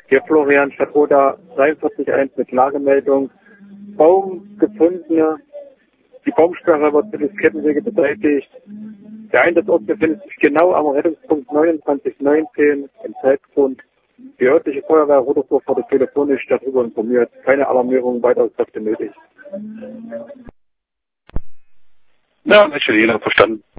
Hier Florian Stadtroda 43.1 mit Lagemeldung. Baum gefunden. Die Baumsperre wird mittels Kettensäge beseitigt. Der Einsatzort befindet sich genau am Rettungspunkt 2919 im Zeitgrund. Die örtliche Feuerwehr Rodersdorf wurde telefonisch darüber informiert. Keine Alarmierung, weitere Kräfte nötig. Ja, ich hätte jeder verstanden.